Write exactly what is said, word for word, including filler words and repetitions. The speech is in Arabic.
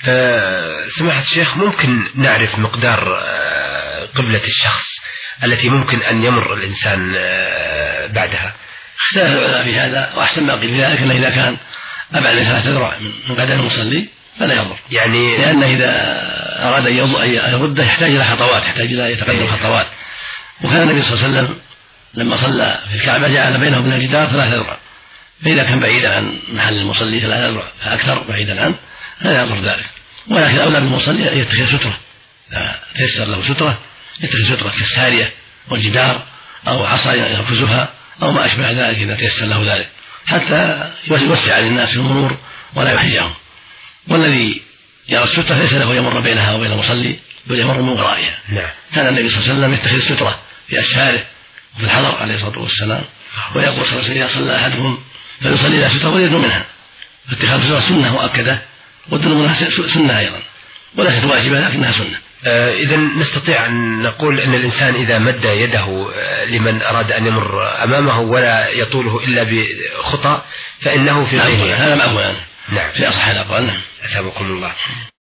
سماحة الشيخ، ممكن نعرف مقدار قبلة الشخص التي ممكن أن يمر الإنسان بعدها؟ اختلف العلماء في هذا، وأحسن ما قيل في ذلك أن إذا كان أبعد من ثلاثة ذراع من قدم المصلي فلا يضر، يعني لأن إذا أراد أن يرده يحتاج إلى خطوات، يحتاج إلى يتقدم خطوات. وكان النبي صلى الله عليه وسلم لما صلى في الكعبة جعل بينه وبين الجدار ثلاثة ذراع، فإذا كان بعيدا عن محل المصلي ثلاثة ذراع فأكثر بعيدا عنه لا يضر ذلك. ولكن أولى بالمصلي يتخذ سترة، إذا تيسر له سترة يتخذ سترة كالسارية والجدار أو عصا يركزها أو ما أشبه ذلك إذا تيسر له ذلك، حتى يوسع للناس في المرور ولا يحرجهم. والذي يرى السترة ليس له يمر بينها وبين المصلي بل يمر من ورائها. نعم. كان النبي صلى الله عليه وسلم يتخذ سترة في أسفاره وفي الحضر عليه الصلاة والسلام، ويقول صلى الله عليه وسلم: إذا صلى أحدكم فليصلي إلى سترة وليدنو منها. فاتخاذ السترة سنة مؤكدة، والدنو منها سنة أيضا، وليست واجبة لكنها سنة. آه إذا نستطيع أن نقول أن الإنسان إذا مد يده لمن أراد أن يمر أمامه ولا يطوله إلا بخطأ فإنه في غيره. هذا معقول. نعم. في أصح الأقوال. نعم. أثابكم الله.